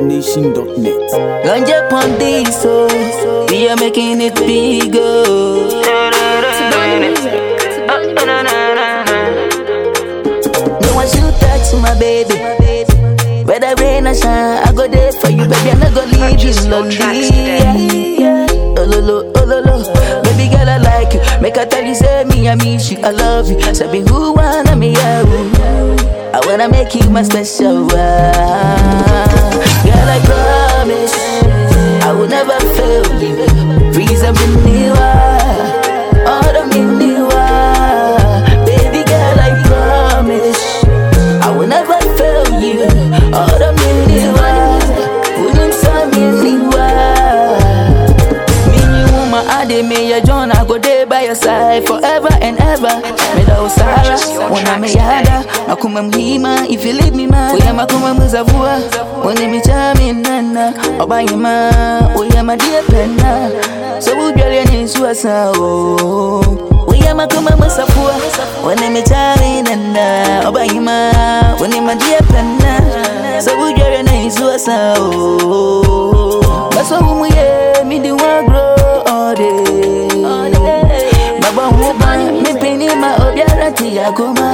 ZachNation.net. Ganja pon this, so we are making it bigger. No one should touch my baby. Whether rain or shine, I go there for you, baby. I'm not gonna leave you lonely. Oh lo lo, baby girl I like you. Make I tell you, say me I miss you, I love you. Say be who wanna me I wanna make you my special one. Girl I promise I will never fail you. Reason me new, all of me new. Baby girl I promise I will never fail you. All of me new, wouldn't say me new. Me you woman, I dey me your John. I go there by your side forever and ever. Me love Sarah, wanna me yada. Makuma mhima, if you leave me man. Oya makuma muzavua, wone mi chami nana. Oba yima, oya ma dear penna. So ujali ni suasa o. Oya makuma muzavua, wone mi chami nana. Oba yima, wone ma dear penna. So ujali ni suasa o. Baso umuye, mi di wa grow all day. Baba uba, mi peni ma obiara ti yakoma.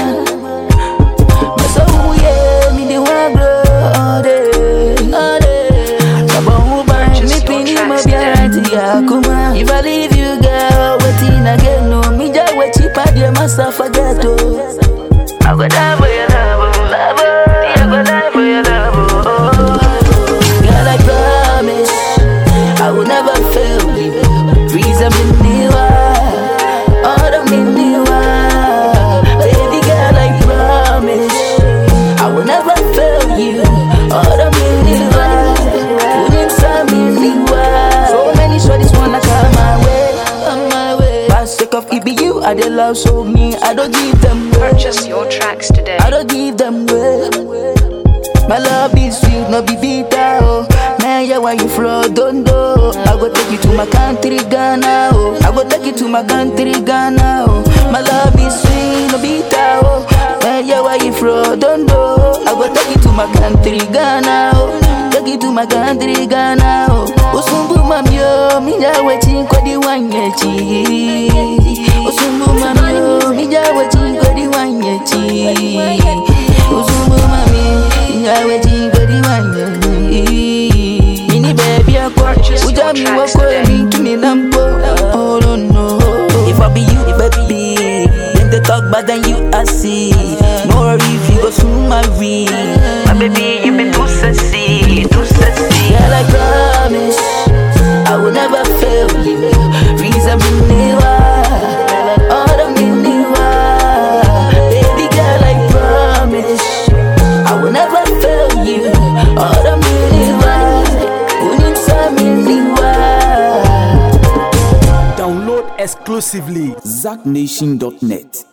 If I leave you, girl, waiting again, no, me just wait cheap at your master forget to. I go die for your love, I go die for your love, girl, I promise I will never fail you. Reason me new, all of me new. Baby girl, I promise I will never fail you. All of me new, wouldn't say me new. So this wanna come my way. By sake of it be you, I dey love so me. I don't give them way. Purchase your tracks today. I don't give them way. My love is sweet, no be bitter. Oh, man, yeah, where you from? Don't know. I go take you to my country, Ghana. Oh, I go take you to my country, Ghana. Oh, my love is sweet, no bitter. Oh, man, yeah, where you from? Don't know. I go take you to my country, Ghana. Oh, take you to my country, Ghana. Oh, Usumbu mamyo, mija waiting kwa di wanyechi. Usumbu mamyo, mija waiting kwa di wanyechi. Usumbu mamyo, mija waiting kwa di wanyechi. Mini baby akwa, ujami wako emi tuni nampo. Oh no no, if I be you, baby, them they talk bad than you I see. No worry if you go soon marry. My baby, you been too sassy, too sassy. Girl, I promise I will never fail you. Reason me new, all of me new. Baby girl, I promise I will never fail you. All of me new, wouldn't say me new. Download exclusively ZachNation.net.